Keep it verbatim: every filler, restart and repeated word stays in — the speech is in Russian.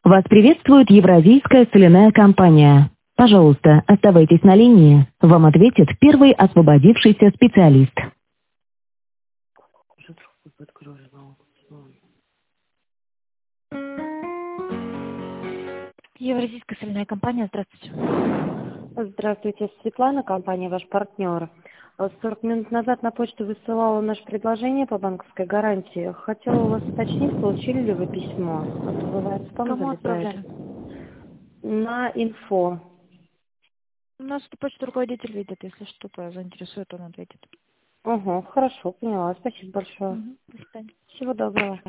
Вас приветствует Евразийская соляная компания. Пожалуйста, оставайтесь на линии. Вам ответит первый освободившийся специалист. Евразийская соляная компания, здравствуйте. Здравствуйте, Светлана, компания «Ваш партнер». Э, сорок минут назад на почту высылала наше предложение по банковской гарантии. Хотела у вас уточнить, получили ли вы письмо. А то бывает спам Кому залетает. отправляли? На инфо. У нас эту почту руководитель видит, если что-то заинтересует, он ответит. Угу, хорошо, поняла. Спасибо большое. Мгм. До свидания. Всего доброго.